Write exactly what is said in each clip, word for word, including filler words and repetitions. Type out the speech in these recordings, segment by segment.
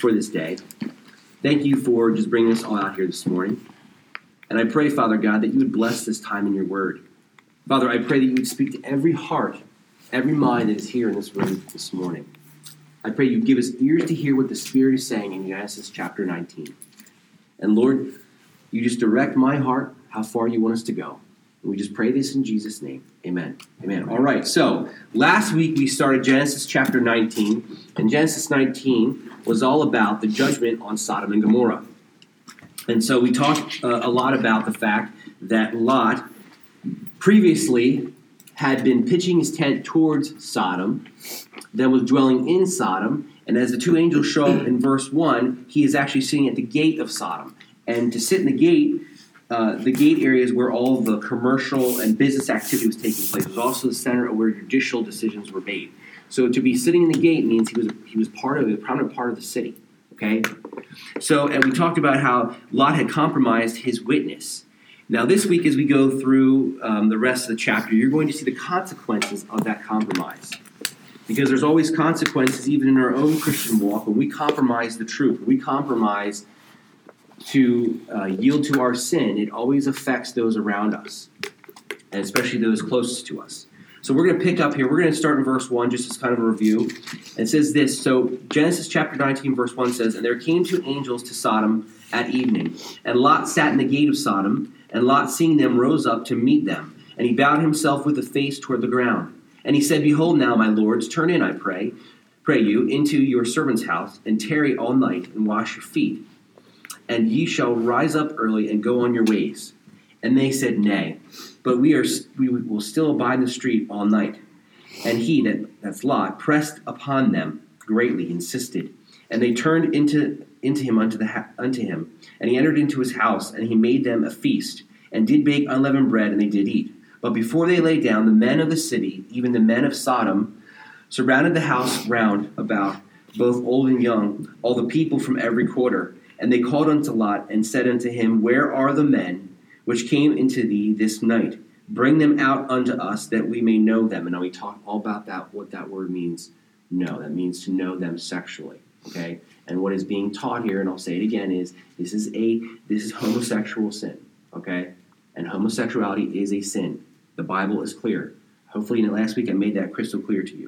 for this day. Thank you for just bringing us all out here this morning. And I pray, Father God, that you would bless this time in your word. Father, I pray that you would speak to every heart, every mind that is here in this room this morning. I pray you give us ears to hear what the Spirit is saying in Genesis chapter nineteen. And Lord, you just direct my heart how far you want us to go. And we just pray this in Jesus' name. Amen. Amen. All right, so last week we started Genesis chapter nineteen, and Genesis nineteen was all about the judgment on Sodom and Gomorrah. And so we talked uh, a lot about the fact that Lot previously had been pitching his tent towards Sodom, then was dwelling in Sodom, and as the two angels show up in verse one, he is actually sitting at the gate of Sodom. And to sit in the gate, uh, the gate area is where all the commercial and business activity was taking place. It was also the center of where judicial decisions were made. So to be sitting in the gate means he was he was part of a prominent part of the city. Okay? So, and we talked about how Lot had compromised his witness. Now, this week, as we go through um, the rest of the chapter, you're going to see the consequences of that compromise. Because there's always consequences, even in our own Christian walk, when we compromise the truth. When we compromise to uh, yield to our sin, it always affects those around us, and especially those closest to us. So we're going to pick up here. We're going to start in verse one, just as kind of a review. It says this. So Genesis chapter nineteen, verse one says, "And there came two angels to Sodom at evening, and Lot sat in the gate of Sodom, and Lot, seeing them, rose up to meet them. And he bowed himself with the face toward the ground. And he said, Behold now, my lords, turn in, I pray, pray you, into your servant's house, and tarry all night, and wash your feet. And ye shall rise up early, and go on your ways. And they said, Nay, but we are we will still abide in the street all night. And he, that, that's Lot, pressed upon them greatly, insisted. And they turned into into him unto the ha- unto him, and he entered into his house, and he made them a feast, and did bake unleavened bread, and they did eat. But before they lay down, the men of the city, even the men of Sodom, surrounded the house round about, both old and young, all the people from every quarter. And they called unto Lot, and said unto him, Where are the men which came into thee this night? Bring them out unto us, that we may know them. And now we talk all about that, what that word means. No, that means to know them sexually. Okay? And what is being taught here, and I'll say it again, is this is a this is homosexual sin. Okay? And homosexuality is a sin. The Bible is clear. Hopefully, in the last week I made that crystal clear to you.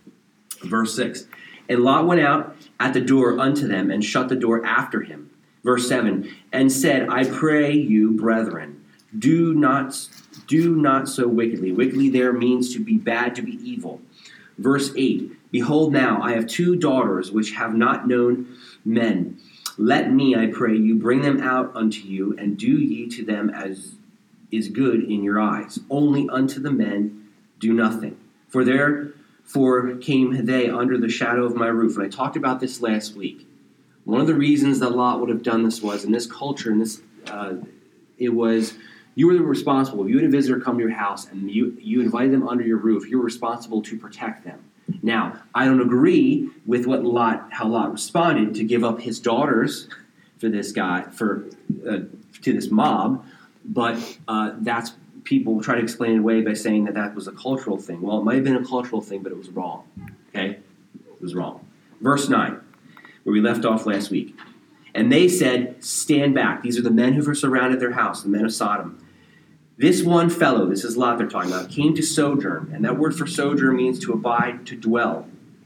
Verse six. And Lot went out at the door unto them, and shut the door after him. Verse seven. And said, I pray you, brethren, do not do not so wickedly. Wickedly there means to be bad, to be evil. Verse eight. Behold now, I have two daughters which have not known men. Let me, I pray you, bring them out unto you, and do ye to them as is good in your eyes. Only unto the men do nothing. For therefore came they under the shadow of my roof. And I talked about this last week. One of the reasons that Lot would have done this was, in this culture, in this, uh, it was, you were responsible. If you had a visitor come to your house and you, you invited them under your roof, you were responsible to protect them. Now, I don't agree with what Lot, how Lot responded to give up his daughters for this guy, for uh, to this mob, but uh, that's people try to explain it away by saying that that was a cultural thing. Well, it might have been a cultural thing, but it was wrong. Okay, it was wrong. Verse nine, where we left off last week, and they said, "Stand back." These are the men who were surrounded their house, the men of Sodom. This one fellow, this is Lot they're talking about, came to sojourn. And that word for sojourn means to abide, to dwell.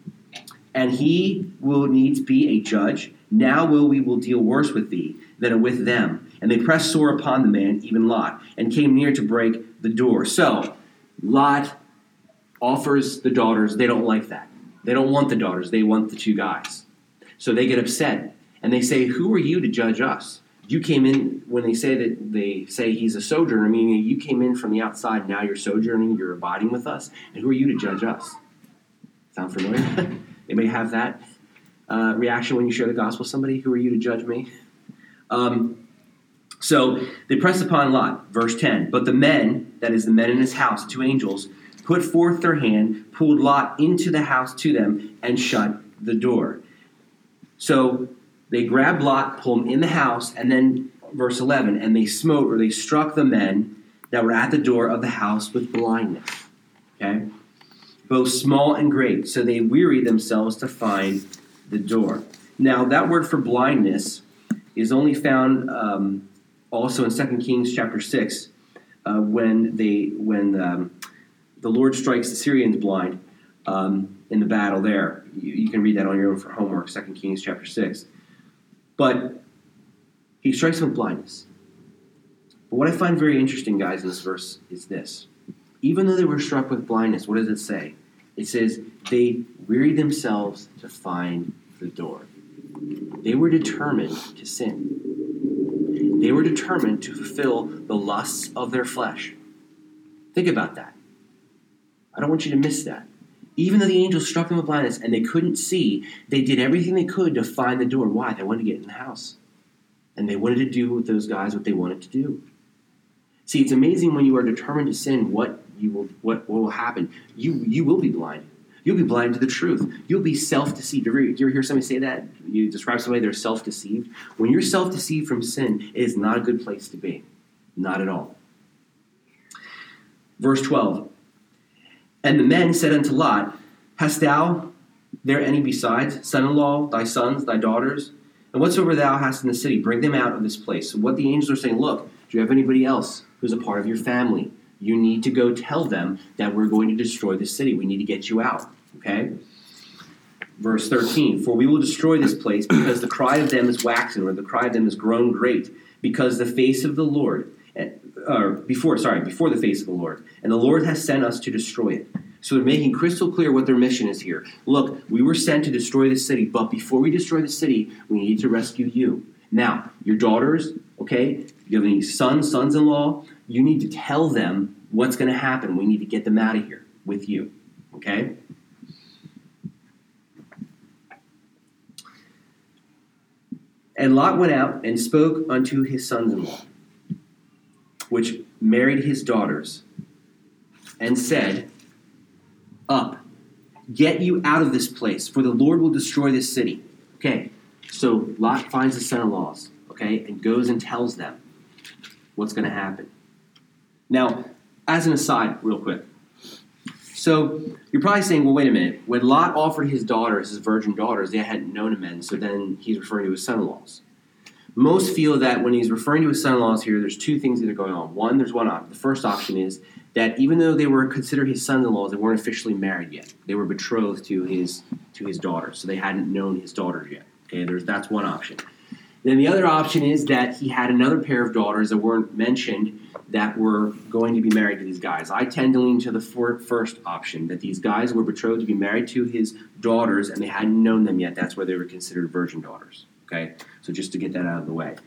And he will needs be a judge. Now will we will deal worse with thee than with them. And they pressed sore upon the man, even Lot, and came near to break the door. So, Lot offers the daughters. They don't like that. They don't want the daughters. They want the two guys. So they get upset. And they say, who are you to judge us? You came in, when they say that they say he's a sojourner, meaning you came in from the outside, now you're sojourning, you're abiding with us, and who are you to judge us? Sound familiar? They may have that uh, reaction when you share the gospel with somebody. Who are you to judge me? Um, so they press upon Lot, verse ten. But the men, that is the men in his house, two angels, put forth their hand, pulled Lot into the house to them, and shut the door. So they grabbed Lot, pulled him in the house, and then, verse eleven, and they smote, or they struck the men that were at the door of the house with blindness. Okay? Both small and great. So they wearied themselves to find the door. Now, that word for blindness is only found um, also in Second Kings chapter six, uh, when they when um, the Lord strikes the Syrians blind um, in the battle there. You, you can read that on your own for homework, Second Kings chapter six. But he strikes them with blindness. But what I find very interesting, guys, in this verse is this. Even though they were struck with blindness, what does it say? It says they wearied themselves to find the door. They were determined to sin. They were determined to fulfill the lusts of their flesh. Think about that. I don't want you to miss that. Even though the angels struck them with blindness and they couldn't see, they did everything they could to find the door. Why? They wanted to get in the house. And they wanted to do with those guys what they wanted to do. See, it's amazing when you are determined to sin, what you will what, what will happen. You you will be blind. You'll be blind to the truth. You'll be self-deceived. Ever, do you ever hear somebody say that? You describe somebody, they're self-deceived. When you're self-deceived from sin, it is not a good place to be. Not at all. Verse twelve. And the men said unto Lot, Hast thou there any besides, son-in-law, thy sons, thy daughters? And whatsoever thou hast in the city, bring them out of this place. So what the angels are saying, look, do you have anybody else who's a part of your family? You need to go tell them that we're going to destroy the city. We need to get you out. Okay? Verse thirteen, For we will destroy this place because the cry of them is waxen, or the cry of them is grown great, because the face of the Lord, or before, sorry, before the face of the Lord, and the Lord has sent us to destroy it. So they're making crystal clear what their mission is here. Look, we were sent to destroy the city, but before we destroy the city, we need to rescue you. Now, your daughters, okay, you have any sons, sons-in-law, you need to tell them what's going to happen. We need to get them out of here with you, okay? And Lot went out and spoke unto his sons-in-law, which married his daughters, and said, Up, get you out of this place, for the Lord will destroy this city. Okay, so Lot finds his son-in-laws, okay, and goes and tells them what's going to happen. Now, as an aside, real quick. So you're probably saying, well, wait a minute. When Lot offered his daughters, his virgin daughters, they hadn't known him then, so then he's referring to his son-in-laws. Most feel that when he's referring to his son-in-laws here, there's two things that are going on. One, there's one option. The first option is that even though they were considered his sons-in-laws, they weren't officially married yet. They were betrothed to his to his daughters, so they hadn't known his daughters yet. Okay, there's that's one option. Then the other option is that he had another pair of daughters that weren't mentioned that were going to be married to these guys. I tend to lean to the for, first option, that these guys were betrothed to be married to his daughters, and they hadn't known them yet. That's why they were considered virgin daughters. Okay, so just to get that out of the way.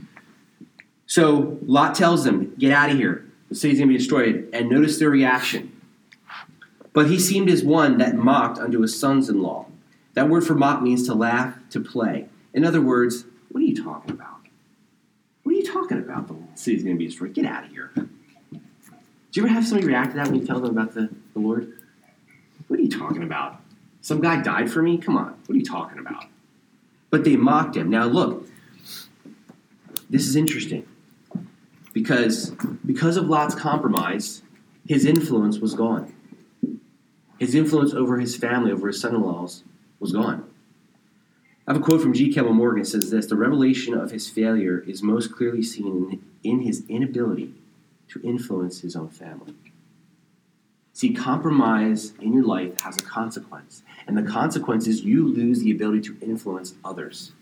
So Lot tells them, get out of here. The city's going to be destroyed. And notice their reaction. But he seemed as one that mocked unto his sons-in-law. That word for mock means to laugh, to play. In other words, what are you talking about? What are you talking about? The city's going to be destroyed. Get out of here. Do you ever have somebody react to that when you tell them about the, the Lord? What are you talking about? Some guy died for me? Come on. What are you talking about? But they mocked him. Now look, this is interesting. Because, because of Lot's compromise, his influence was gone. His influence over his family, over his son-in-laws, was gone. I have a quote from G. Keble Morgan. It says this, the revelation of his failure is most clearly seen in, in his inability to influence his own family. See, compromise in your life has a consequence. And the consequence is you lose the ability to influence others.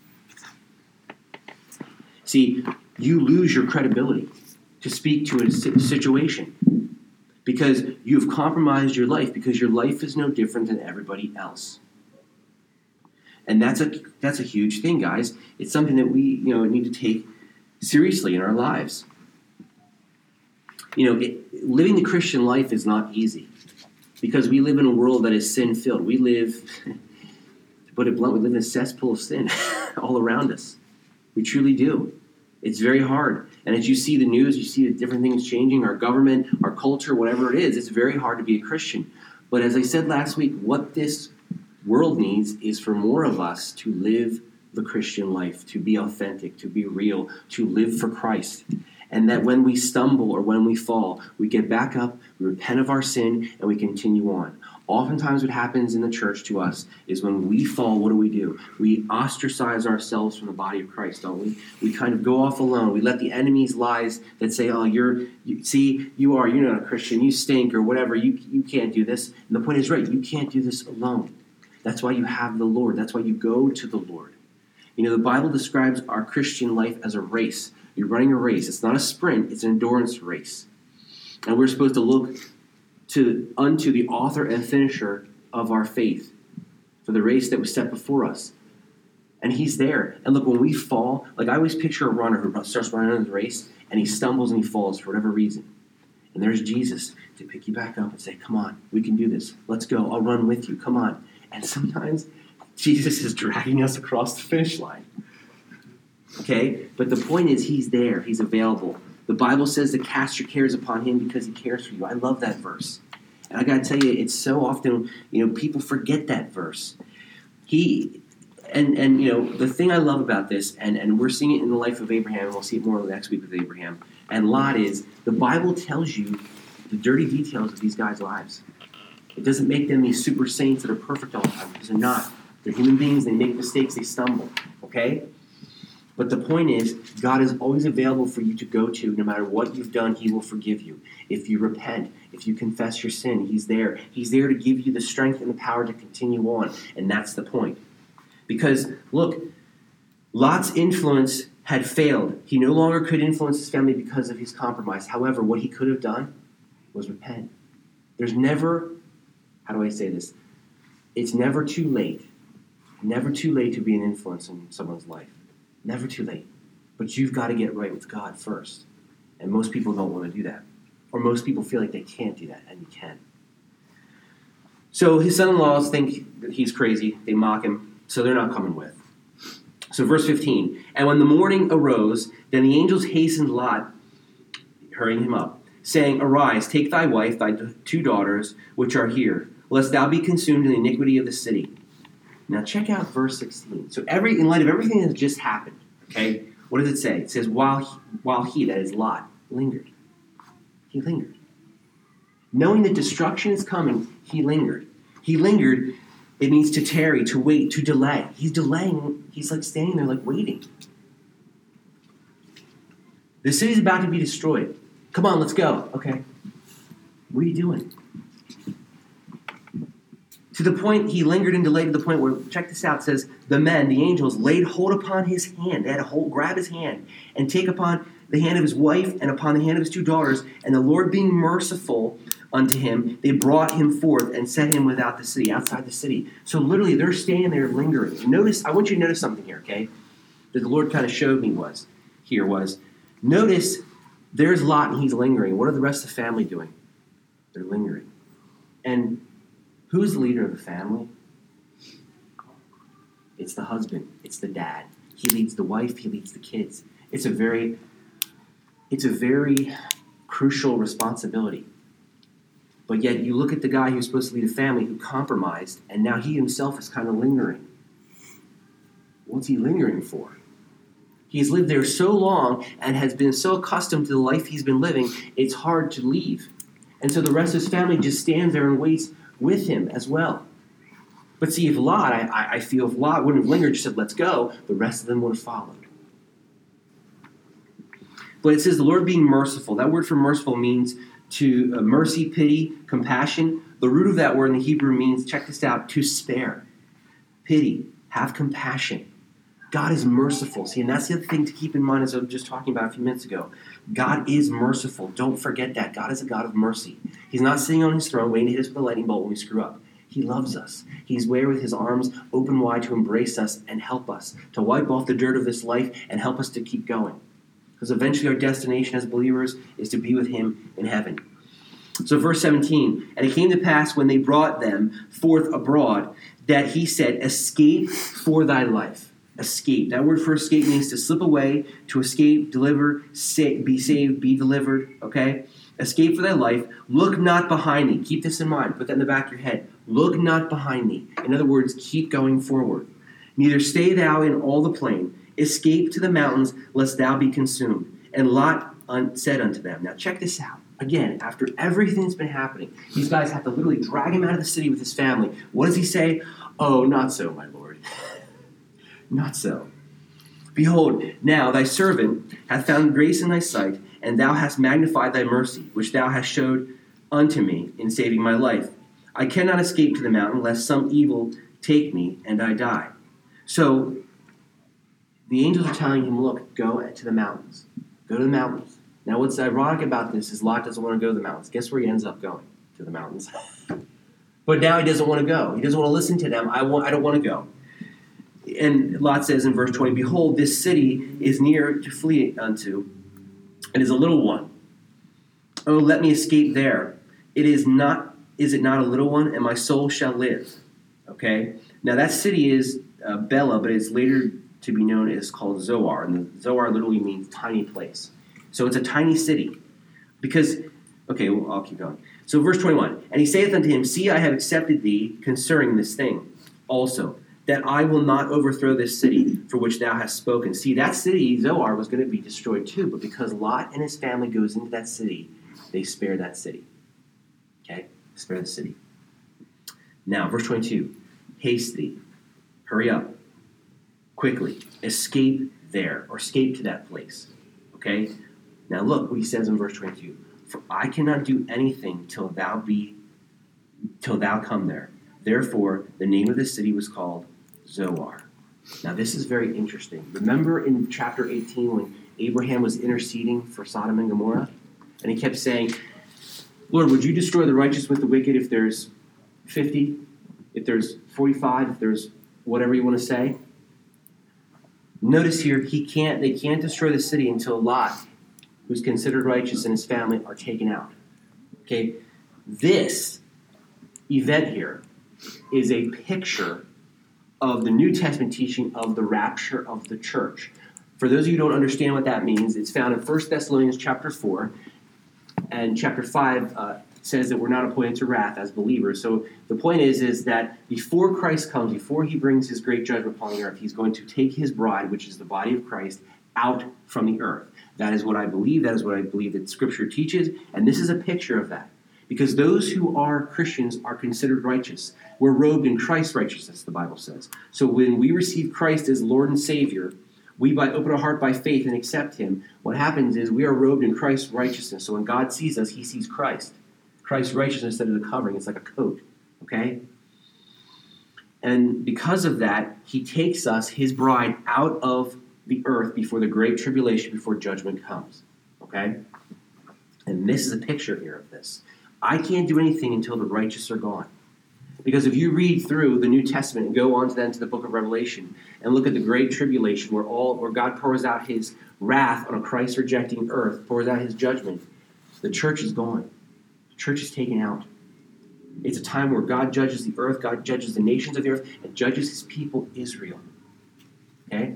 See, you lose your credibility to speak to a situation because you've compromised your life, because your life is no different than everybody else. And that's a that's a huge thing, guys. It's something that we, you know, need to take seriously in our lives. You know, it, living the Christian life is not easy because we live in a world that is sin-filled. We live, to put it blunt, we live in a cesspool of sin all around us. We truly do. It's very hard. And as you see the news, you see the different things changing, our government, our culture, whatever it is, it's very hard to be a Christian. But as I said last week, what this world needs is for more of us to live the Christian life, to be authentic, to be real, to live for Christ. And that when we stumble or when we fall, we get back up, we repent of our sin, and we continue on. Oftentimes what happens in the church to us is when we fall, what do we do? We ostracize ourselves from the body of Christ, don't we? We kind of go off alone. We let the enemy's lies that say, oh, you're, you, see, you are, you're not a Christian, you stink or whatever, you, you can't do this. And the point is right, you can't do this alone. That's why you have the Lord. That's why you go to the Lord. You know, the Bible describes our Christian life as a race. You're running a race. It's not a sprint, it's an endurance race. And we're supposed to look to unto the author and finisher of our faith for the race that was set before us. And he's there. And look, when we fall, like I always picture a runner who starts running in the race and he stumbles and he falls for whatever reason. And there's Jesus to pick you back up and say, come on, we can do this. Let's go. I'll run with you. Come on. And sometimes Jesus is dragging us across the finish line. Okay? But the point is he's there. He's available. The Bible says to cast your cares upon him because he cares for you. I love that verse. And I got to tell you, it's so often, you know, people forget that verse. He, and, and you know, the thing I love about this, and, and we're seeing it in the life of Abraham, and we'll see it more next week with Abraham, and Lot is, the Bible tells you the dirty details of these guys' lives. It doesn't make them these super saints that are perfect all the time, because they're not. They're human beings, they make mistakes, they stumble, okay? But the point is, God is always available for you to go to. No matter what you've done, he will forgive you. If you repent, if you confess your sin, he's there. He's there to give you the strength and the power to continue on. And that's the point. Because, look, Lot's influence had failed. He no longer could influence his family because of his compromise. However, what he could have done was repent. There's never, how do I say this? It's never too late. Never too late to be an influence in someone's life. Never too late. But you've got to get right with God first. And most people don't want to do that. Or most people feel like they can't do that, and you can. So his son-in-laws think that he's crazy. They mock him, so they're not coming with. So verse fifteen, and when the morning arose, then the angels hastened Lot, hurrying him up, saying, arise, take thy wife, thy two daughters, which are here, lest thou be consumed in the iniquity of the city. Now check out verse sixteen. So every in light of everything that has just happened, okay, what does it say? It says, while he, while he, that is Lot, lingered. He lingered. Knowing that destruction is coming, he lingered. He lingered, it means to tarry, to wait, to delay. He's delaying. He's like standing there like waiting. The city's about to be destroyed. Come on, let's go. Okay. What are you doing? To the point, he lingered and delayed to the point where, check this out, it says, the men, the angels, laid hold upon his hand. They had to hold, grab his hand and take upon the hand of his wife and upon the hand of his two daughters. And the Lord being merciful unto him, they brought him forth and set him without the city, outside the city. So literally, they're standing there lingering. Notice, I want you to notice something here, okay? That the Lord kind of showed me was, here was, notice there's Lot and he's lingering. What are the rest of the family doing? They're lingering. And who's the leader of the family? It's the husband. It's the dad. He leads the wife. He leads the kids. It's a very, it's a very crucial responsibility. But yet you look at the guy who's supposed to lead a family who compromised, and now he himself is kind of lingering. What's he lingering for? He's lived there so long and has been so accustomed to the life he's been living, it's hard to leave. And so the rest of his family just stands there and waits with him as well. But see, if Lot, I, I feel if Lot wouldn't have lingered, just said, let's go, the rest of them would have followed. But it says the Lord being merciful. That word for merciful means to uh, mercy, pity, compassion. The root of that word in the Hebrew means, check this out, to spare. Pity, have compassion. God is merciful. See, and that's the other thing to keep in mind as I was just talking about a few minutes ago. God is merciful. Don't forget that. God is a God of mercy. He's not sitting on his throne waiting to hit us with a lightning bolt when we screw up. He loves us. He's there with his arms open wide to embrace us and help us, to wipe off the dirt of this life and help us to keep going. Because eventually our destination as believers is to be with him in heaven. So verse seventeen, and it came to pass when they brought them forth abroad that he said, escape for thy life. Escape. That word for escape means to slip away, to escape, deliver, sa- be saved, be delivered, okay? Escape for thy life. Look not behind thee. Keep this in mind. Put that in the back of your head. Look not behind thee. In other words, keep going forward. Neither stay thou in all the plain. Escape to the mountains, lest thou be consumed. And Lot un- said unto them. Now check this out. Again, after everything that's been happening, these guys have to literally drag him out of the city with his family. What does he say? Oh, not so, my Lord. Not so. Behold, now thy servant hath found grace in thy sight, and thou hast magnified thy mercy, which thou hast showed unto me in saving my life. I cannot escape to the mountain, lest some evil take me, and I die. So, the angels are telling him, look, go to the mountains. Go to the mountains. Now, what's ironic about this is Lot doesn't want to go to the mountains. Guess where he ends up going? To the mountains. But now he doesn't want to go. He doesn't want to listen to them. I want. I don't want to go. And Lot says in verse twenty, behold, this city is near to flee unto, and is a little one. Oh, let me escape there. It is not, is it not a little one, and my soul shall live. Okay? Now that city is uh, Bela, but it's later to be known as called Zoar. And the Zoar literally means tiny place. So it's a tiny city. Because, okay, well, I'll keep going. So verse twenty-one, and he saith unto him, see, I have accepted thee concerning this thing also, that I will not overthrow this city for which thou hast spoken. See, that city, Zoar, was going to be destroyed too, but because Lot and his family goes into that city, they spare that city. Okay? Spare the city. Now, verse twenty-two, haste thee, hurry up, quickly, escape there, or escape to that place. Okay? Now look what he says in verse twenty-two. For I cannot do anything till thou be, till thou come there. Therefore, the name of the city was called Zoar. Now this is very interesting. Remember in chapter eighteen when Abraham was interceding for Sodom and Gomorrah? And he kept saying, Lord, would you destroy the righteous with the wicked if there's fifty, if there's forty-five, if there's whatever you want to say? Notice here, he can't. They can't destroy the city until Lot, who's considered righteous, and his family are taken out. Okay? This event here is a picture of the New Testament teaching of the rapture of the church. For those of you who don't understand what that means, it's found in First Thessalonians chapter four, and chapter five uh, says that we're not appointed to wrath as believers. So the point is, is that before Christ comes, before he brings his great judgment upon the earth, he's going to take his bride, which is the body of Christ, out from the earth. That is what I believe. That is what I believe that Scripture teaches. And this is a picture of that. Because those who are Christians are considered righteous. We're robed in Christ's righteousness, the Bible says. So when we receive Christ as Lord and Savior, we by open our heart by faith and accept him, what happens is we are robed in Christ's righteousness. So when God sees us, he sees Christ. Christ's righteousness instead of the covering. It's like a coat. Okay? And because of that, he takes us, his bride, out of the earth before the great tribulation, before judgment comes. Okay? And this is a picture here of this. I can't do anything until the righteous are gone. Because if you read through the New Testament and go on to then to the book of Revelation and look at the great tribulation where all where God pours out his wrath on a Christ-rejecting earth, pours out his judgment, the church is gone. The church is taken out. It's a time where God judges the earth, God judges the nations of the earth, and judges his people, Israel. Okay?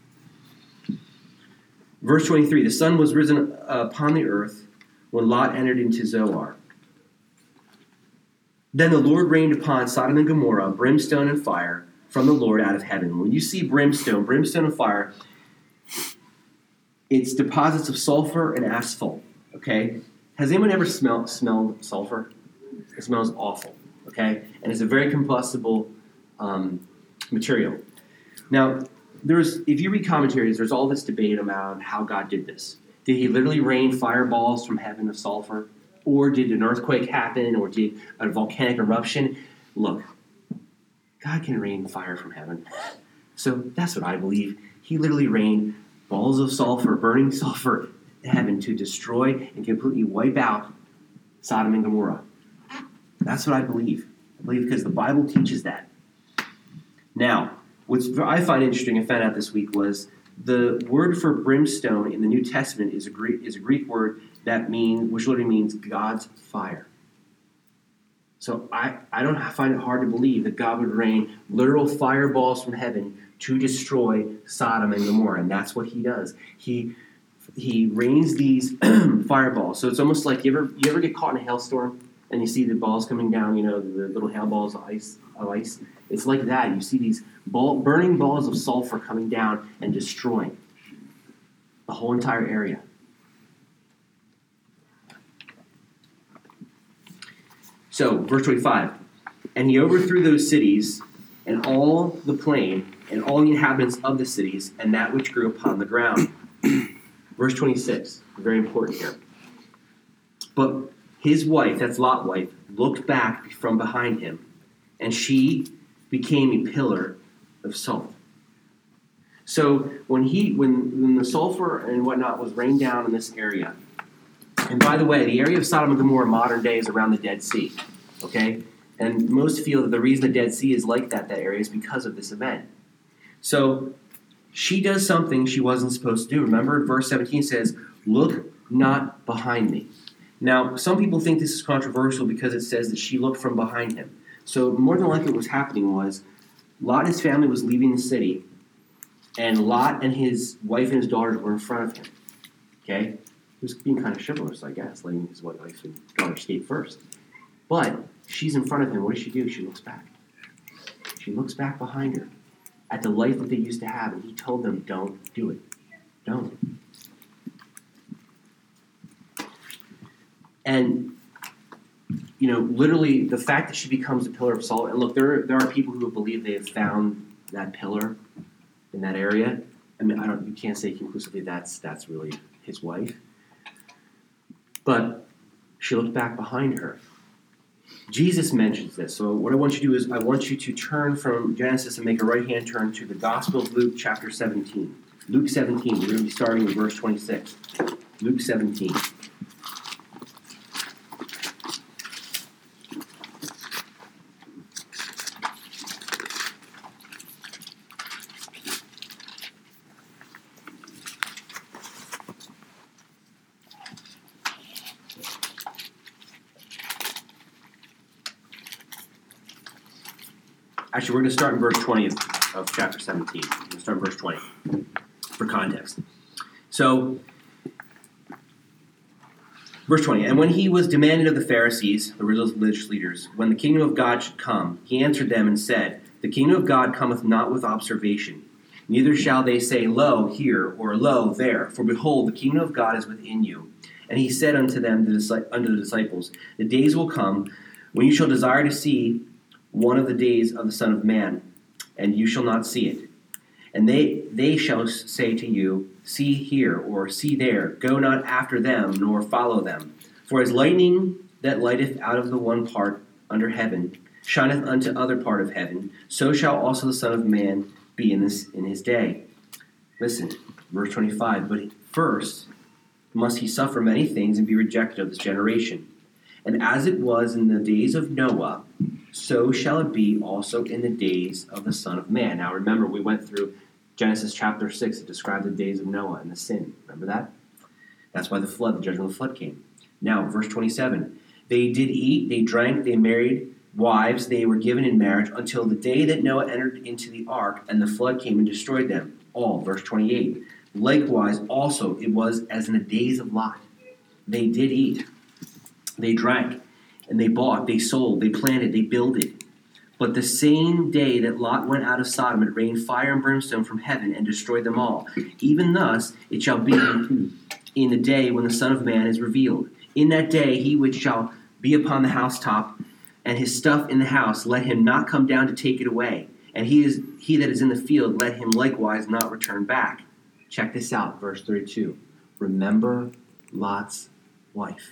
Verse twenty-three, the sun was risen upon the earth when Lot entered into Zoar. Then the Lord rained upon Sodom and Gomorrah brimstone and fire from the Lord out of heaven. When you see brimstone, brimstone and fire, it's deposits of sulfur and asphalt. Okay? Has anyone ever smelled smelled sulfur? It smells awful. Okay? And it's a very combustible um, material. Now, there's if you read commentaries, there's all this debate about how God did this. Did he literally rain fireballs from heaven of sulfur? Or did an earthquake happen? Or did a volcanic eruption? Look, God can rain fire from heaven. So that's what I believe. He literally rained balls of sulfur, burning sulfur in heaven to destroy and completely wipe out Sodom and Gomorrah. That's what I believe. I believe because the Bible teaches that. Now, what I find interesting and found out this week was the word for brimstone in the New Testament is a Greek, is a Greek word that mean, which literally means God's fire. So I, I don't find it hard to believe that God would rain literal fireballs from heaven to destroy Sodom and Gomorrah, and that's what he does. He he rains these fireballs. So it's almost like you ever you ever get caught in a hailstorm and you see the balls coming down, you know, the little hail balls of ice of ice. It's like that. You see these ball, burning balls of sulfur coming down and destroying the whole entire area. So, verse twenty-five. And he overthrew those cities, and all the plain, and all the inhabitants of the cities, and that which grew upon the ground. Verse twenty-six, very important here. But his wife, that's Lot's wife, looked back from behind him, and she became a pillar of salt. So when he, when, when the sulfur and whatnot was rained down in this area, and by the way, the area of Sodom and Gomorrah modern day is around the Dead Sea, okay? And most feel that the reason the Dead Sea is like that, that area, is because of this event. So she does something she wasn't supposed to do. Remember, verse seventeen says, "Look not behind me." Now, some people think this is controversial because it says that she looked from behind him. So more than likely what was happening was Lot and his family was leaving the city, and Lot and his wife and his daughters were in front of him. Okay? He was being kind of chivalrous, I guess, letting his wife and daughter escape first. But she's in front of him. What does she do? She looks back. She looks back behind her at the life that they used to have, and he told them, don't do it. Don't. And, you know, literally the fact that she becomes a pillar of salt, and look, there, there are people who believe they have found that pillar in that area. I mean, I don't, you can't say conclusively that's that's really his wife. But she looked back behind her. Jesus mentions this. So what I want you to do is I want you to turn from Genesis and make a right-hand turn to the Gospel of Luke chapter seventeen. Luke seventeen. We're going to be starting with verse twenty-six. Luke seventeen. Actually, we're going to start in verse twenty of, of chapter seventeen. We're going to start in verse twenty for context. So, verse twenty, "And when he was demanded of the Pharisees, the religious leaders, when the kingdom of God should come, he answered them and said, The kingdom of God cometh not with observation. Neither shall they say, Lo, here, or Lo, there. For behold, the kingdom of God is within you. And he said unto them, unto the disciples, The days will come when you shall desire to see one of the days of the Son of Man, and you shall not see it. And they they shall say to you, See here, or see there. Go not after them, nor follow them. For as lightning that lighteth out of the one part under heaven shineth unto other part of heaven, so shall also the Son of Man be in this in his day. Listen, verse twenty-five. But first must he suffer many things and be rejected of this generation. And as it was in the days of Noah, so shall it be also in the days of the Son of Man. Now remember, we went through Genesis chapter six. It described the days of Noah and the sin. Remember that? That's why the flood, the judgment of the flood came. Now, verse twenty-seven. They did eat, they drank, they married wives, they were given in marriage until the day that Noah entered into the ark, and the flood came and destroyed them all. Verse twenty-eight. Likewise, also, it was as in the days of Lot. They did eat, they drank, and they bought, they sold, they planted, they builded. But the same day that Lot went out of Sodom, it rained fire and brimstone from heaven and destroyed them all. Even thus it shall be in the day when the Son of Man is revealed. In that day he which shall be upon the housetop, and his stuff in the house, let him not come down to take it away. And he is he that is in the field, let him likewise not return back. Check this out, verse thirty-two. Remember Lot's wife.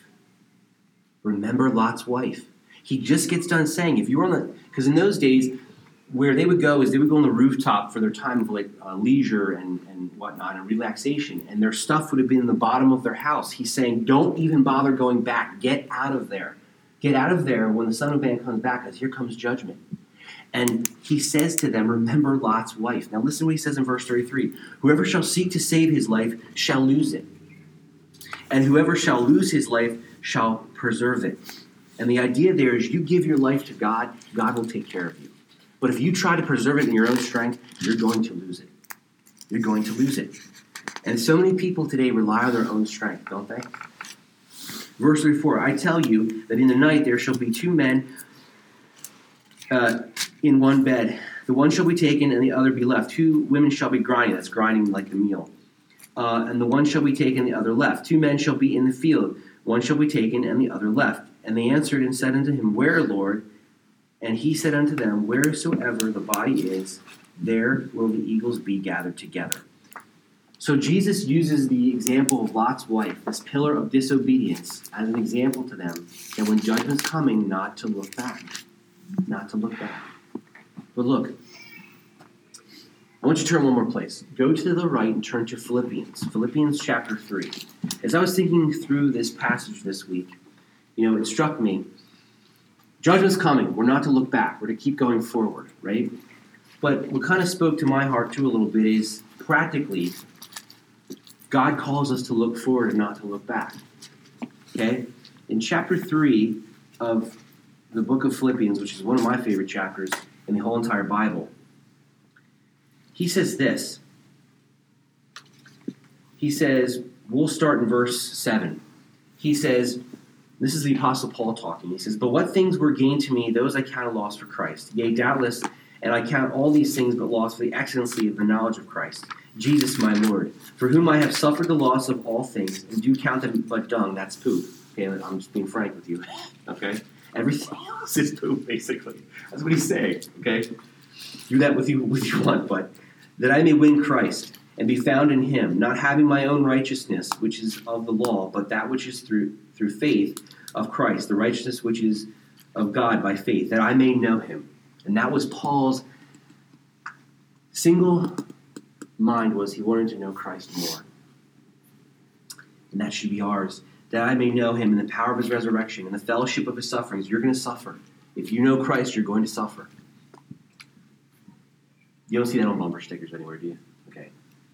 Remember Lot's wife. He just gets done saying, if you were on the, because in those days, where they would go is they would go on the rooftop for their time of like uh, leisure and, and whatnot and relaxation, and their stuff would have been in the bottom of their house. He's saying, don't even bother going back. Get out of there. Get out of there when the Son of Man comes back, because here comes judgment. And he says to them, remember Lot's wife. Now listen to what he says in verse thirty-three. Whoever shall seek to save his life shall lose it. And whoever shall lose his life shall preserve it. And the idea there is you give your life to God, God will take care of you. But if you try to preserve it in your own strength, you're going to lose it. You're going to lose it. And so many people today rely on their own strength, don't they? Verse thirty-four, I tell you that in the night there shall be two men uh, in one bed. The one shall be taken and the other be left. Two women shall be grinding. That's grinding like the meal. Uh, and the one shall be taken and the other left. Two men shall be in the field. One shall be taken and the other left. And they answered and said unto him, Where, Lord? And he said unto them, Wheresoever the body is, there will the eagles be gathered together. So Jesus uses the example of Lot's wife, this pillar of disobedience, as an example to them that when judgment's coming, not to look back. Not to look back. But look, I want you to turn one more place. Go to the right and turn to Philippians. Philippians chapter three. As I was thinking through this passage this week, you know, it struck me. Judgment's coming. We're not to look back. We're to keep going forward, right? But what kind of spoke to my heart, too, a little bit is practically, God calls us to look forward and not to look back. Okay? In chapter three of the book of Philippians, which is one of my favorite chapters in the whole entire Bible, he says this. He says, we'll start in verse seven. He says, this is the Apostle Paul talking. He says, But what things were gained to me, those I count a loss for Christ. Yea, doubtless, and I count all these things but loss for the excellency of the knowledge of Christ, Jesus my Lord, for whom I have suffered the loss of all things, and do count them but dung. That's poop. Okay, I'm just being frank with you. Okay? Everything else is poop, basically. That's what he's saying. Okay? Do that with you what you want, but that I may win Christ, and be found in him, not having my own righteousness, which is of the law, but that which is through through faith of Christ, the righteousness which is of God by faith, that I may know him. And that was Paul's single mind, was he wanted to know Christ more. And that should be ours, that I may know him in the power of his resurrection, and the fellowship of his sufferings. You're going to suffer. If you know Christ, you're going to suffer. You don't see that on bumper stickers anywhere, do you? Okay.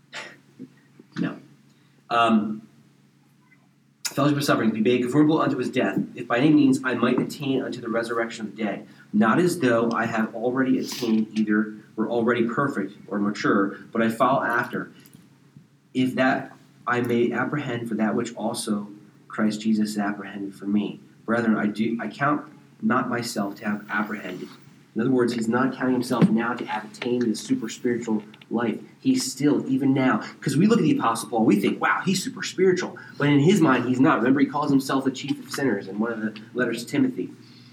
No. Um, fellowship of sufferings, be made conformable unto his death, if by any means I might attain unto the resurrection of the dead. Not as though I have already attained either, or already perfect or mature, but I follow after, if that I may apprehend for that which also Christ Jesus is apprehended for me. Brethren, I do I count not myself to have apprehended. In other words, he's not counting himself now to have attained this super spiritual life. He's still, even now, because we look at the Apostle Paul, we think, wow, he's super spiritual. But in his mind, he's not. Remember, he calls himself the chief of sinners in one of the letters to Timothy.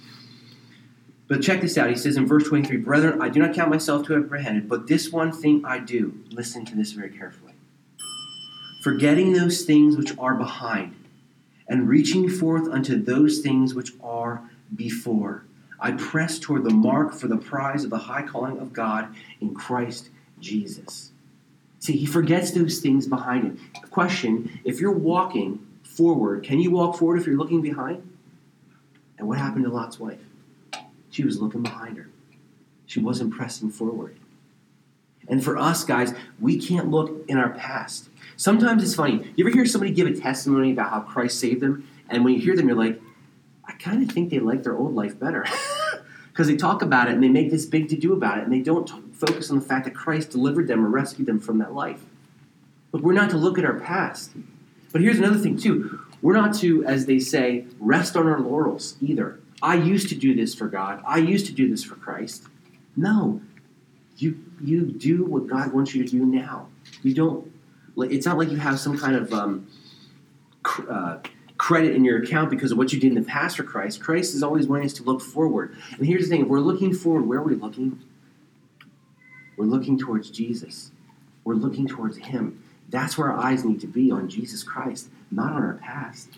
But check this out. He says in verse twenty-three, Brethren, I do not count myself to have apprehended, but this one thing I do. Listen to this very carefully. Forgetting those things which are behind, and reaching forth unto those things which are before. I press toward the mark for the prize of the high calling of God in Christ Jesus. See, he forgets those things behind him. Question, if you're walking forward, can you walk forward if you're looking behind? And what happened to Lot's wife? She was looking behind her. She wasn't pressing forward. And for us, guys, we can't look in our past. Sometimes it's funny. You ever hear somebody give a testimony about how Christ saved them? And when you hear them, you're like, I kind of think they like their old life better. Because they talk about it and they make this big to-do about it, and they don't t- focus on the fact that Christ delivered them or rescued them from that life. But we're not to look at our past. But here's another thing, too. We're not to, as they say, rest on our laurels either. I used to do this for God. I used to do this for Christ. No. You you do what God wants you to do now. You don't, like, it's not like you have some kind of um, cr- uh, credit in your account because of what you did in the past for Christ. Christ is always wanting us to look forward. And here's the thing. If we're looking forward, where are we looking? We're looking towards Jesus. We're looking towards him. That's where our eyes need to be, on Jesus Christ, not on our past.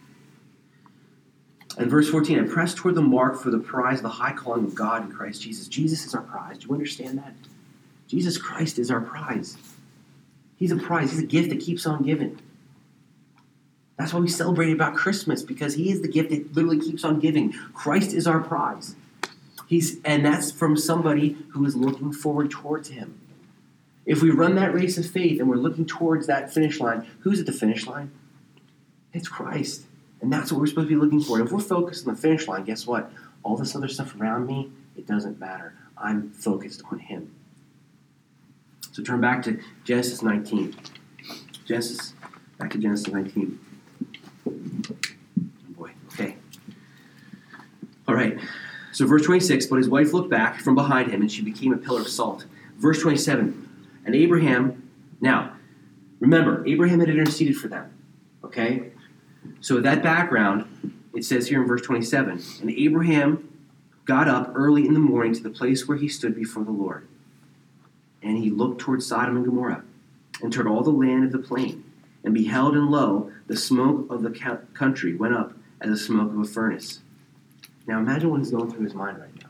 And verse fourteen, I press toward the mark for the prize of the high calling of God in Christ Jesus. Jesus is our prize. Do you understand that? Jesus Christ is our prize. He's a prize. He's a gift that keeps on giving. That's why we celebrate about Christmas, because he is the gift that literally keeps on giving. Christ is our prize. He's, and that's from somebody who is looking forward towards him. If we run that race of faith and we're looking towards that finish line, who's at the finish line? It's Christ. And that's what we're supposed to be looking for. And if we're focused on the finish line, guess what? All this other stuff around me, it doesn't matter. I'm focused on him. So turn back to Genesis nineteen. Genesis, back to Genesis nineteen. Oh boy, okay. All right. So verse twenty-six, but his wife looked back from behind him, and she became a pillar of salt. Verse twenty-seven, and Abraham, now, remember, Abraham had interceded for them, okay? So with that background, it says here in verse twenty-seven, and Abraham got up early in the morning to the place where he stood before the Lord. And he looked toward Sodom and Gomorrah, and toward all the land of the plain, and beheld, and lo, the smoke of the country went up as the smoke of a furnace. Now imagine what is going through his mind right now.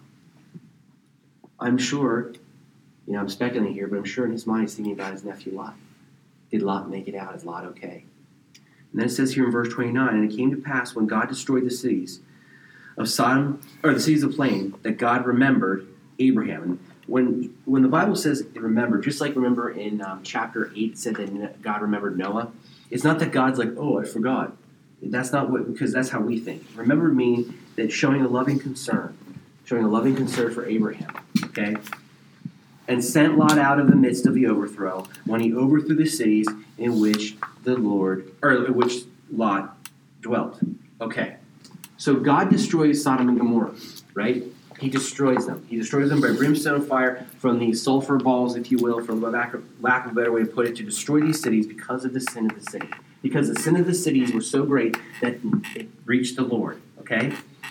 I'm sure, you know, I'm speculating here, but I'm sure in his mind he's thinking about his nephew Lot. Did Lot make it out? Is Lot okay? And then it says here in verse twenty-nine, and it came to pass when God destroyed the cities of Sodom, or the cities of the plain, that God remembered Abraham. And when when the Bible says remember, just like remember in um, chapter eight, it said that God remembered Noah, it's not that God's like, oh, I forgot. That's not what, because that's how we think. Remember means that showing a loving concern, showing a loving concern for Abraham, okay? And sent Lot out of the midst of the overthrow, when he overthrew the cities in which the Lord, or in which Lot dwelt. Okay. So God destroys Sodom and Gomorrah, right? He destroys them. He destroys them by brimstone fire from the sulfur balls, if you will, for lack of, lack of a better way to put it, to destroy these cities because of the sin of the city. Because the sin of the cities was so great that it reached the Lord, okay?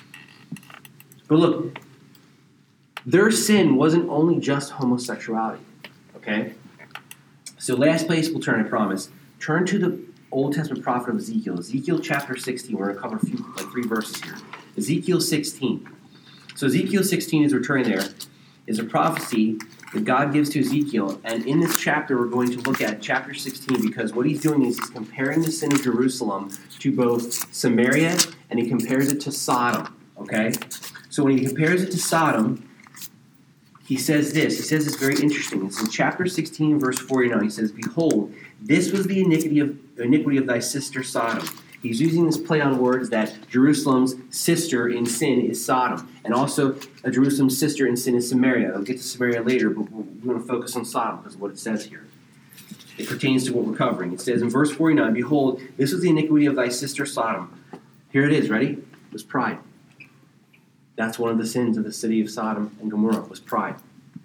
But look, their sin wasn't only just homosexuality, okay? So last place we'll turn, I promise. Turn to the Old Testament prophet of Ezekiel. Ezekiel chapter sixteen. We're going to cover a few, like three verses here. Ezekiel sixteen. So Ezekiel sixteen, as we're turning there, is a prophecy that God gives to Ezekiel. And in this chapter, we're going to look at chapter sixteen, because what he's doing is he's comparing the sin of Jerusalem to both Samaria, and he compares it to Sodom, okay? So when he compares it to Sodom, he says this. He says it's very interesting. It's in chapter sixteen, verse forty-nine. He says, behold, this was the iniquity of, iniquity of thy sister Sodom. He's using this play on words that Jerusalem's sister in sin is Sodom. And also, a Jerusalem's sister in sin is Samaria. I'll get to Samaria later, but we're going to focus on Sodom because of what it says here. It pertains to what we're covering. It says in verse forty-nine, behold, this was the iniquity of thy sister Sodom. Here it is, ready? It was pride. That's one of the sins of the city of Sodom and Gomorrah, was pride.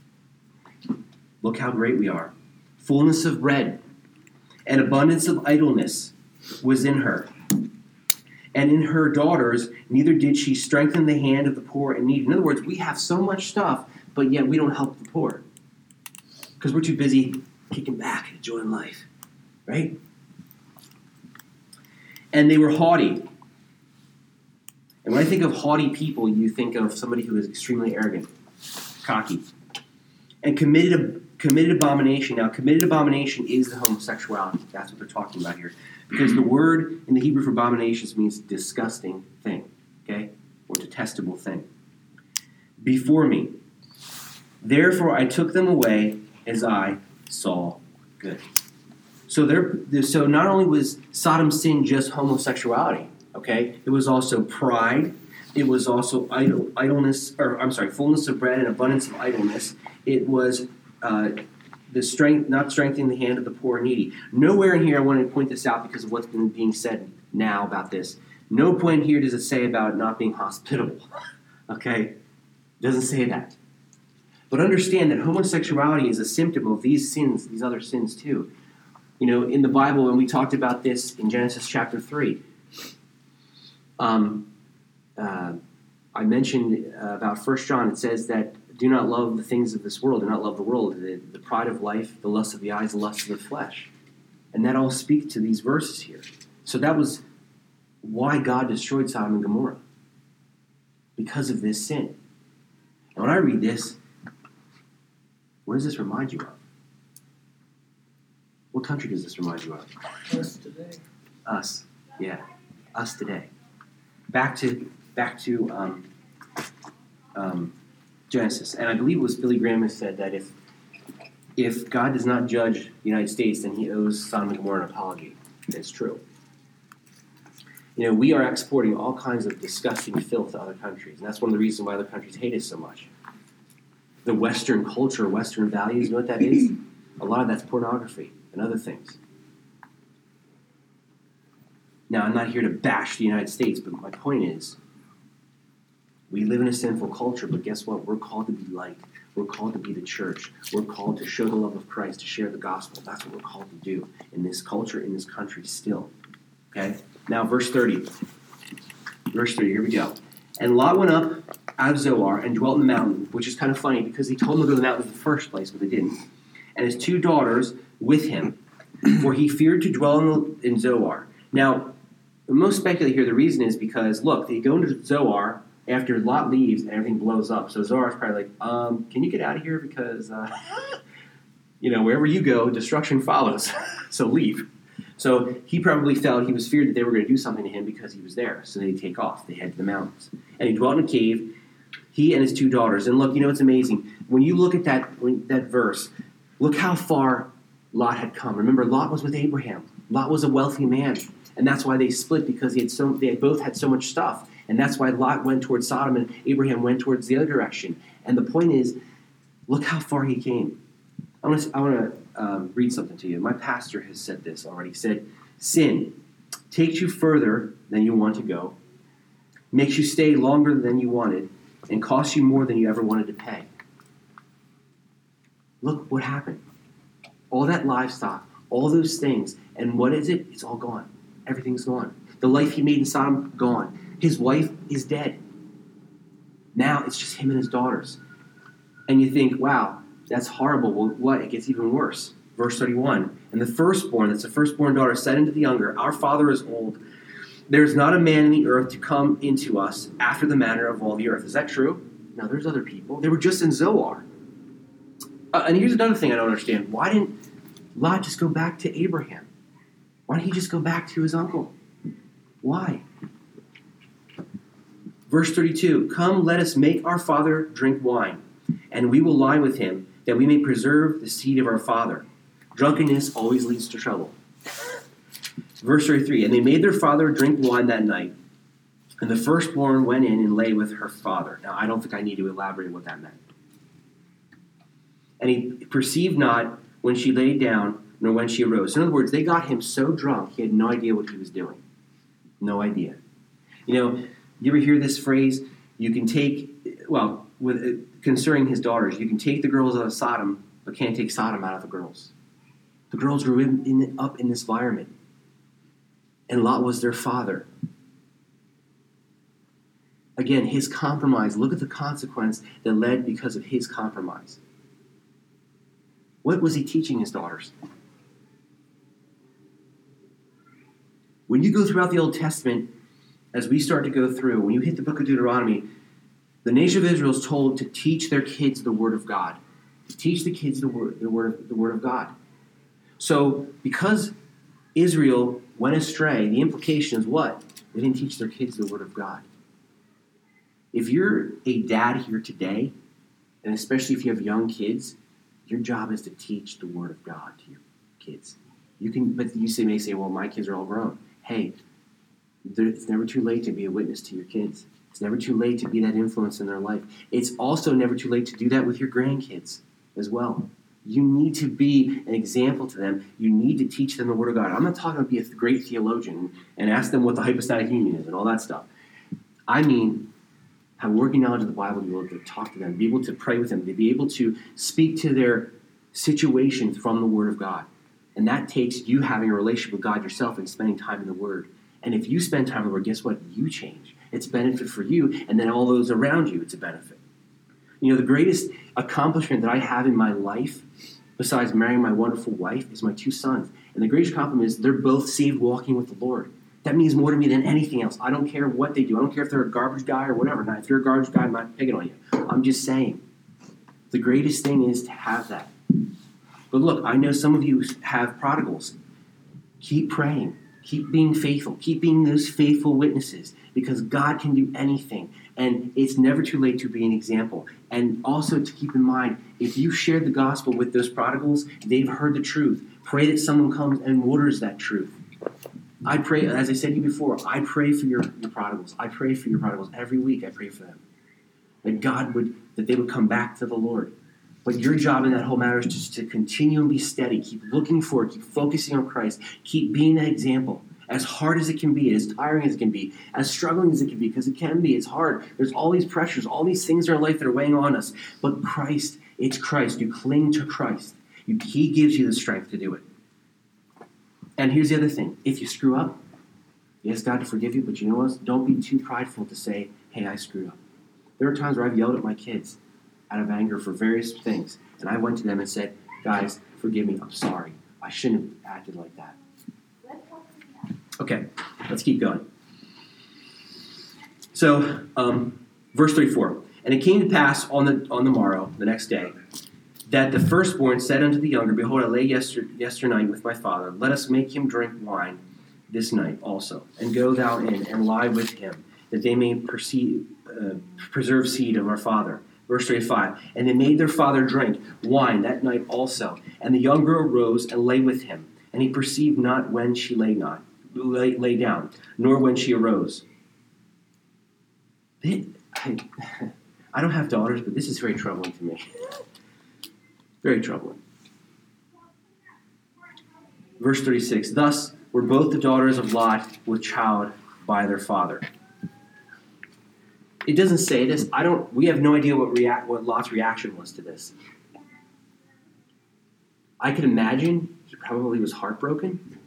Look how great we are. Fullness of bread and abundance of idleness was in her. And in her daughters, neither did she strengthen the hand of the poor and needy. In other words, we have so much stuff, but yet we don't help the poor. Because we're too busy kicking back and enjoying life. Right? And they were haughty. And when I think of haughty people, you think of somebody who is extremely arrogant, cocky, and committed a committed abomination. Now, committed abomination is the homosexuality. That's what they're talking about here. Because the word in the Hebrew for abominations means disgusting thing, okay, or detestable thing. Before me. Therefore I took them away as I saw good. So there, so not only was Sodom's sin just homosexuality, okay, it was also pride. It was also idle, idleness, or I'm sorry, fullness of bread and abundance of idleness. It was uh, the strength, not strengthening the hand of the poor and needy. Nowhere in here, I want to point this out because of what's been being said now about this. No point here does it say about not being hospitable. Okay, it doesn't say that. But understand that homosexuality is a symptom of these sins, these other sins too. You know, in the Bible, and we talked about this in Genesis chapter three. Um, uh, I mentioned uh, about First John. It says that do not love the things of this world. Do not love the world. The, the pride of life, the lust of the eyes, the lust of the flesh. And that all speaks to these verses here. So that was why God destroyed Sodom and Gomorrah. Because of this sin. And when I read this, what does this remind you of? What country does this remind you of? Us today. Us. Yeah. Us today. Back to back to um, um, Genesis. And I believe it was Billy Graham who said that if if God does not judge the United States, then he owes Sodom and Gomorrah an apology. It's true. You know, we are exporting all kinds of disgusting filth to other countries. And that's one of the reasons why other countries hate us so much. The Western culture, Western values, you know what that is? A lot of that's pornography and other things. Now, I'm not here to bash the United States, but my point is, we live in a sinful culture, but guess what? We're called to be light. We're called to be the church. We're called to show the love of Christ, to share the gospel. That's what we're called to do in this culture, in this country still. Okay? Now, verse thirty. Verse three, here we go. And Lot went up out of Zoar and dwelt in the mountain, which is kind of funny because he told them to go to the mountain in the first place, but they didn't. And his two daughters with him, for he feared to dwell in, the, in Zoar. Now, most speculate here the reason is because, look, they go into Zoar after Lot leaves and everything blows up. So Zoar is probably like, um, can you get out of here because, uh, you know, wherever you go, destruction follows. So leave. So he probably felt he was feared that they were going to do something to him because he was there. So they take off. They head to the mountains. And he dwelt in a cave, he and his two daughters. And look, you know, it's amazing. When you look at that, when, that verse, look how far Lot had come. Remember, Lot was with Abraham. Lot was a wealthy man. And that's why they split, because he had so they both had so much stuff. And that's why Lot went towards Sodom and Abraham went towards the other direction. And the point is, look how far he came. I want to, I want to um, read something to you. My pastor has said this already. He said, sin takes you further than you want to go, makes you stay longer than you wanted, and costs you more than you ever wanted to pay. Look what happened. All that livestock, all those things, and what is it? It's all gone. Everything's gone. The life he made in Sodom, gone. His wife is dead. Now it's just him and his daughters. And you think, wow, that's horrible. Well, what? It gets even worse. Verse thirty-one, and the firstborn, that's the firstborn daughter, said unto the younger, our father is old. There is not a man in the earth to come into us after the manner of all the earth. Is that true? No, there's other people. They were just in Zoar. Uh, and here's another thing I don't understand. Why didn't Lot just go back to Abraham? Why didn't he just go back to his uncle? Why? Verse thirty-two, come, let us make our father drink wine, and we will lie with him, that we may preserve the seed of our father. Drunkenness always leads to trouble. Verse thirty-three, and they made their father drink wine that night, and the firstborn went in and lay with her father. Now, I don't think I need to elaborate what that meant. And he perceived not when she lay down, nor when she arose. In other words, they got him so drunk, he had no idea what he was doing. No idea. You know, you ever hear this phrase, you can take, well, with uh, concerning his daughters, you can take the girls out of Sodom, but can't take Sodom out of the girls. The girls grew in, in, up in this environment. And Lot was their father. Again, his compromise. Look at the consequence that led because of his compromise. What was he teaching his daughters? When you go throughout the Old Testament, as we start to go through, when you hit the book of Deuteronomy, the nation of Israel is told to teach their kids the Word of God. To teach the kids the Word, the Word of, the Word of God. So, because Israel went astray, the implication is what? They didn't teach their kids the Word of God. If you're a dad here today, and especially if you have young kids, your job is to teach the Word of God to your kids. You can, but you say, may say, well, my kids are all grown. Hey, it's never too late to be a witness to your kids. It's never too late to be that influence in their life. It's also never too late to do that with your grandkids as well. You need to be an example to them. You need to teach them the Word of God. I'm not talking about be a great theologian and ask them what the hypostatic union is and all that stuff. I mean, have working knowledge of the Bible, be able to talk to them, be able to pray with them, to be able to speak to their situations from the Word of God. And that takes you having a relationship with God yourself and spending time in the Word. And if you spend time in the Word, guess what? You change. It's a benefit for you, and then all those around you, it's a benefit. You know, the greatest accomplishment that I have in my life, besides marrying my wonderful wife, is my two sons. And the greatest compliment is they're both saved walking with the Lord. That means more to me than anything else. I don't care what they do. I don't care if they're a garbage guy or whatever. Now, if you're a garbage guy, I'm not picking on you. I'm just saying, the greatest thing is to have that. But look, I know some of you have prodigals. Keep praying. Keep being faithful. Keep being those faithful witnesses, because God can do anything. And it's never too late to be an example. And also to keep in mind, if you shared the gospel with those prodigals, they've heard the truth. Pray that someone comes and waters that truth. I pray, as I said to you before, I pray for your, your prodigals. I pray for your prodigals. Every week I pray for them. That God would, that they would come back to the Lord. But your job in that whole matter is just to continue and be steady. Keep looking forward. Keep focusing on Christ. Keep being that example. As hard as it can be, as tiring as it can be, as struggling as it can be, because it can be, it's hard. There's all these pressures, all these things in our life that are weighing on us. But Christ, it's Christ. You cling to Christ. You, he gives you the strength to do it. And here's the other thing. If you screw up, You ask God to forgive you, but you know what? Don't be too prideful to say, hey, I screwed up. There are times where I've yelled at my kids out of anger for various things, and I went to them and said, guys, forgive me, I'm sorry. I shouldn't have acted like that. Okay, let's keep going. So, um, verse thirty-four. And it came to pass on the on the morrow, the next day, that the firstborn said unto the younger, behold, I lay yester, yesternight with my father. Let us make him drink wine this night also. And go thou in and lie with him, that they may perceive, uh, preserve seed of our father. Verse thirty-five. And they made their father drink wine that night also. And the younger arose and lay with him. And he perceived not when she lay not, lay, lay down, nor when she arose. It, I, I don't have daughters, but this is very troubling to me. Very troubling. Verse thirty-six. Thus were both the daughters of Lot with child by their father. It doesn't say this. I don't. We have no idea what react what Lot's reaction was to this. I could imagine he probably was heartbroken.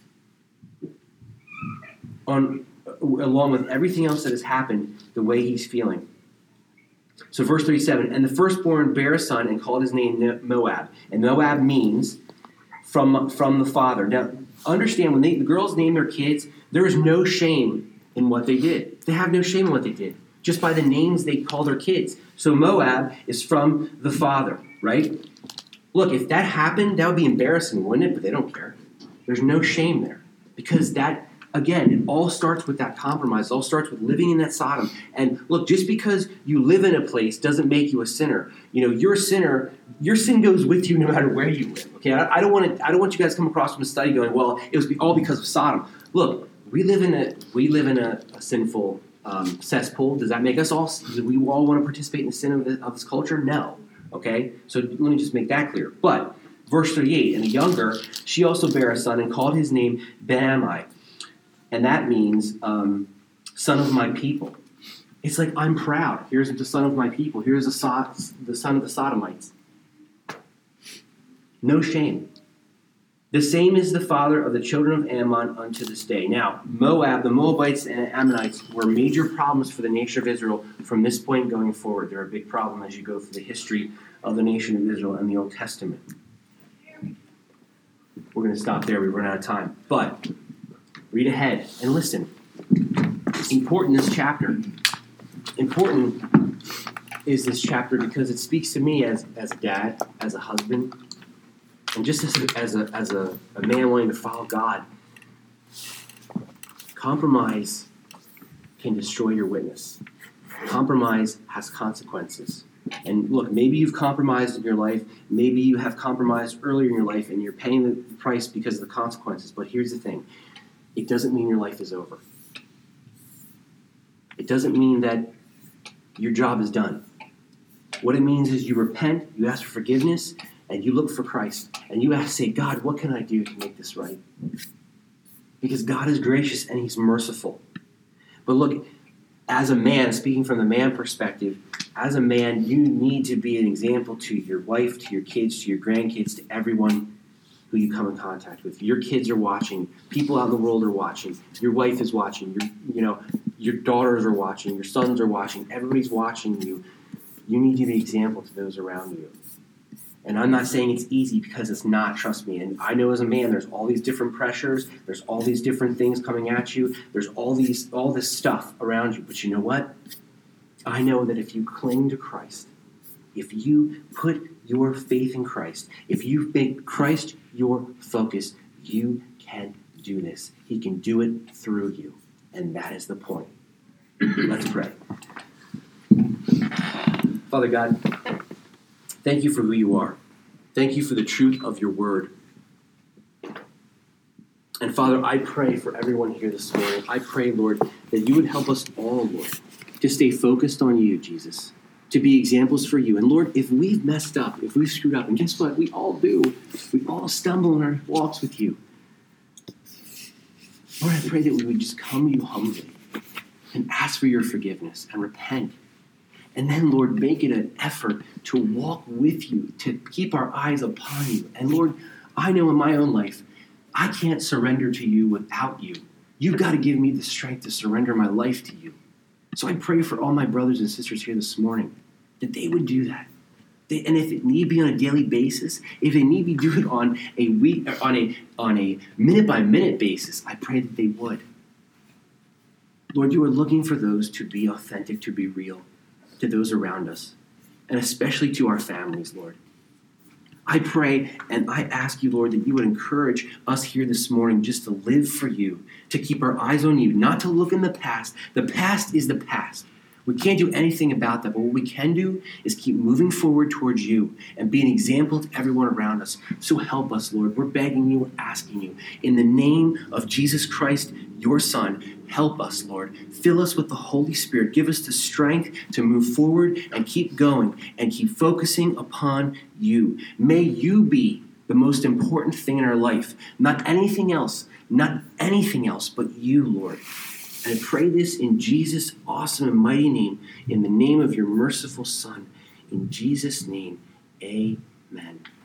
On along with everything else that has happened, the way he's feeling. So verse thirty-seven, and the firstborn bare a son and called his name Moab. And Moab means from, from the father. Now, understand, when they, the girls name their kids, there is no shame in what they did. They have no shame in what they did, just by the names they call their kids. So Moab is from the father, right? Look, if that happened, that would be embarrassing, wouldn't it? But they don't care. There's no shame there. Because that, again, it all starts with that compromise. It all starts with living in that Sodom. And look, just because you live in a place doesn't make you a sinner. You know, you're a sinner. Your sin goes with you no matter where you live. Okay, I, I don't want to. I don't want you guys to come across from a study going, well, it was all because of Sodom. Look, we live in a we live in a, a sinful um, cesspool. Does that make us all? Do we all want to participate in the sin of, the, of this culture? No. Okay, so let me just make that clear. But verse thirty-eight, and the younger, she also bare a son and called his name Ben-Ammi. And that means um, son of my people. It's like, I'm proud. Here's the son of my people. Here's the, so- the son of the Sodomites. No shame. The same is the father of the children of Ammon unto this day. Now, Moab, the Moabites and Ammonites were major problems for the nation of Israel from this point going forward. They're a big problem as you go through the history of the nation of Israel and the Old Testament. We're going to stop there. We've run out of time. But read ahead and listen. Important, this chapter. Important is this chapter because it speaks to me as, as a dad, as a husband, and just as a, as, a, as a, a man wanting to follow God. Compromise can destroy your witness. Compromise has consequences. And look, maybe you've compromised in your life. Maybe you have compromised earlier in your life and you're paying the price because of the consequences. But here's the thing. It doesn't mean your life is over. It doesn't mean that your job is done. What it means is you repent, you ask for forgiveness, and you look for Christ. And you ask, say, God, what can I do to make this right? Because God is gracious and He's merciful. But look, as a man, speaking from the man perspective, as a man, you need to be an example to your wife, to your kids, to your grandkids, to everyone who you come in contact with. Your kids are watching. People out in the world are watching. Your wife is watching. Your, you know, your daughters are watching. Your sons are watching. Everybody's watching you. You need to be an example to those around you. And I'm not saying it's easy because it's not, trust me. And I know as a man, there's all these different pressures. There's all these different things coming at you. There's all these, all this stuff around you. But you know what? I know that if you cling to Christ, if you put your faith in Christ, if you make Christ your focus, you can do this. He can do it through you. And that is the point. Let's pray. Father God, thank you for who you are. Thank you for the truth of your word. And Father, I pray for everyone here this morning. I pray, Lord, that you would help us all, Lord, to stay focused on you, Jesus, to be examples for you. And Lord, if we've messed up, if we've screwed up, and guess what? We all do. We all stumble in our walks with you. Lord, I pray that we would just come to you humbly and ask for your forgiveness and repent. And then, Lord, make it an effort to walk with you, to keep our eyes upon you. And Lord, I know in my own life, I can't surrender to you without you. You've got to give me the strength to surrender my life to you. So I pray for all my brothers and sisters here this morning that they would do that. They, and if it need be on a daily basis, if they need be do it on a week, on a on a minute by minute basis, I pray that they would. Lord, you are looking for those to be authentic, to be real, to those around us, and especially to our families, Lord. I pray and I ask you, Lord, that you would encourage us here this morning just to live for you, to keep our eyes on you, not to look in the past. The past is the past. We can't do anything about that, but what we can do is keep moving forward towards you and be an example to everyone around us. So help us, Lord. We're begging you and asking you. In the name of Jesus Christ, your Son, help us, Lord. Fill us with the Holy Spirit. Give us the strength to move forward and keep going and keep focusing upon you. May you be the most important thing in our life, not anything else, not anything else but you, Lord. And I pray this in Jesus' awesome and mighty name, in the name of your merciful Son. In Jesus' name, amen.